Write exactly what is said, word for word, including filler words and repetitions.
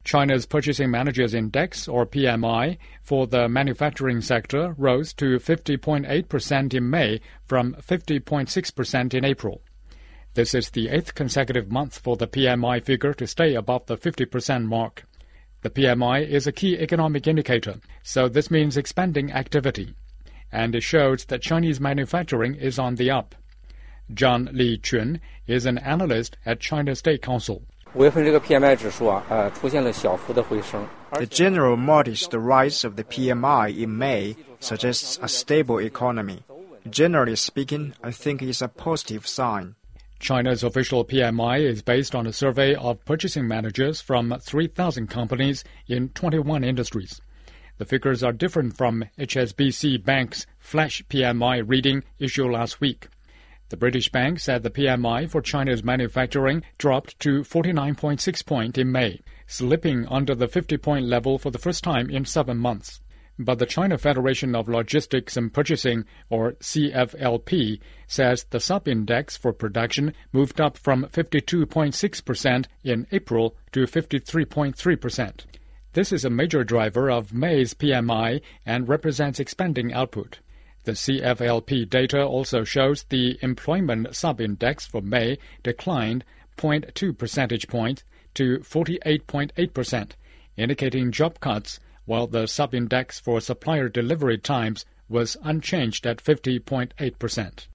China's Purchasing Managers Index, or P M I, for the manufacturing sector rose to fifty point eight percent in May from fifty point six percent in April. This is the eighth consecutive month for the P M I figure to stay above the fifty percent mark. The P M I is a key economic indicator, so this means expanding activity, and it shows that Chinese manufacturing is on the up. Zhang Lichun is an analyst at China State Council. The general modest rise of the P M I in May suggests a stable economy. Generally speaking, I think it's a positive sign. China's official P M I is based on a survey of purchasing managers from three thousand companies in twenty-one industries. The figures are different from H S B C Bank's flash P M I reading issued last week. The British Bank said the P M I for China's manufacturing dropped to forty-nine point six point in May, slipping under the fifty-point level for the first time in seven months. But the China Federation of Logistics and Purchasing, or C F L P, says the sub-index for production moved up from fifty-two point six percent in April to fifty-three point three percent. This is a major driver of May's P M I and represents expanding output. The C F L P data also shows the employment sub-index for May declined zero point two percentage points to forty-eight point eight percent, indicating job cuts, while the sub-index for supplier delivery times was unchanged at fifty point eight percent.